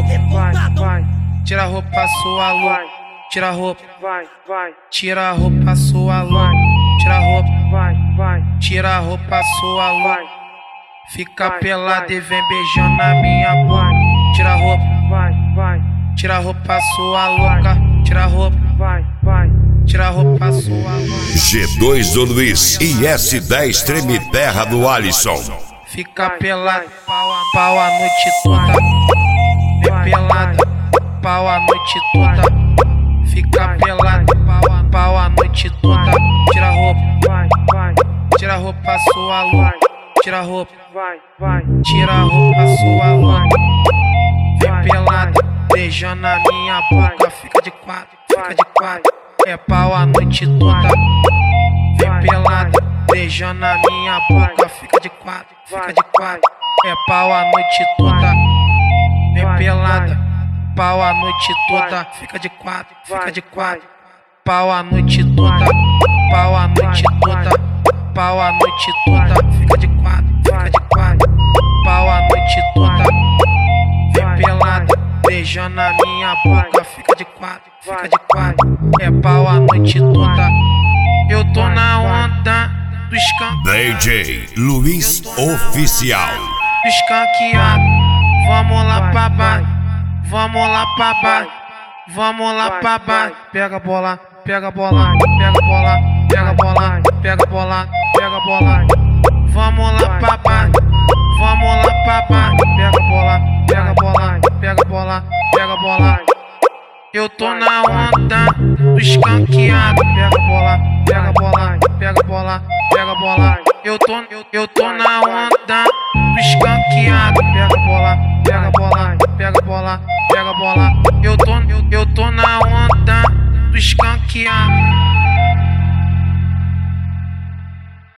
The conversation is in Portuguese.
vai. Tira a roupa, sua louca. Tira a roupa, vai. Tira a roupa, sua louca. Tira a roupa, vai. Tira a roupa, sua louca. Fica pelada e vem beijando na minha boca. Tira a roupa, vai. Tira a roupa, sua louca. Tira a roupa, vai. Tira a roupa, sua louca. G2 do Luiz e S10 Treme Terra do Alisson. Fica pelada, pau a noite toda. Vem pelada, pau a noite toda. Fica pelada, pau a noite toda. Tira a roupa, vai. Tira a roupa, sua louca. Tira a roupa, vai. Tira a roupa, sua louca. Vem pelada, beijando na minha boca. Fica de quatro. É pau a noite toda. Vem pelada, beijando na minha boca. Fica de quatro. É pau a noite toda. Vem pelada, pau a noite toda. Fica de quatro. Pau a noite toda. Pau a noite toda. Pau a noite toda. Fica de quatro. Pau a noite toda. Vem pelada, beijando na minha boca. Fica de quatro. É pau a noite toda. Eu tô na onda do DJ Luiz Oficial. Escanqueado, vamos lá pra baixo. Vamos lá pra baixo. Vamos lá pra baixo. Pega a bola. Pega a bola. Vamos lá pra baixo. Vamos lá pra baixo. Pega a bola. Eu tô na onda do escanqueado. Pega a bola. Eu tô na onda do escanqueado. Pega a bola. Eu tô na onda